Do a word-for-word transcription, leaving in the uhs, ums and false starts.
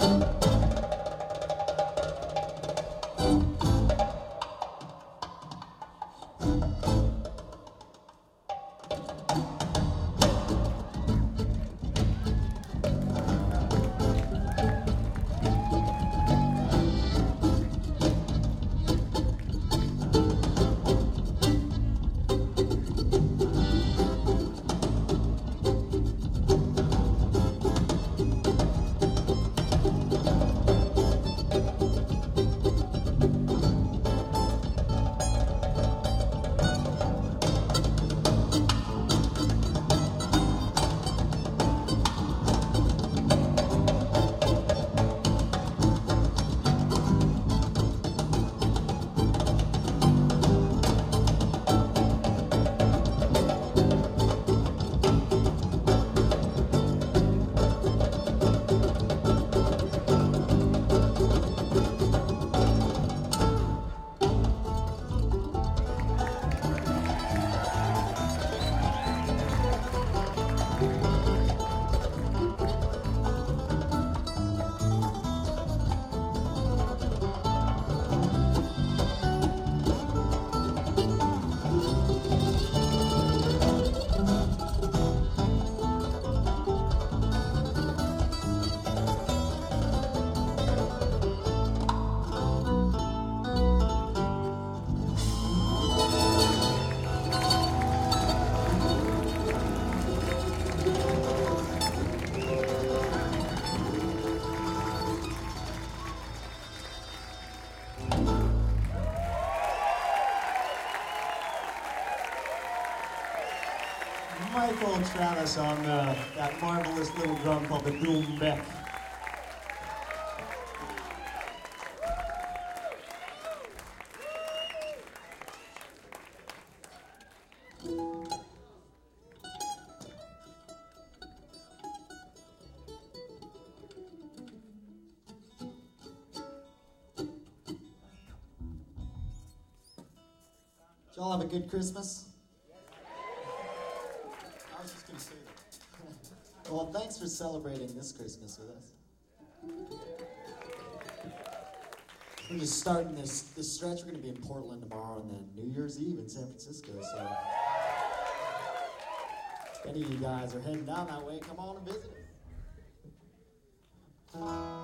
Michael Travis on uh, that marvelous little drum called the Doumbek. Did y'all have a good Christmas? I was just going to say that. Well, thanks for celebrating this Christmas with us. We're just starting this, this stretch. We're going to be in Portland tomorrow and then New Year's Eve in San Francisco. So if any of you guys are heading down that way, come on and visit us.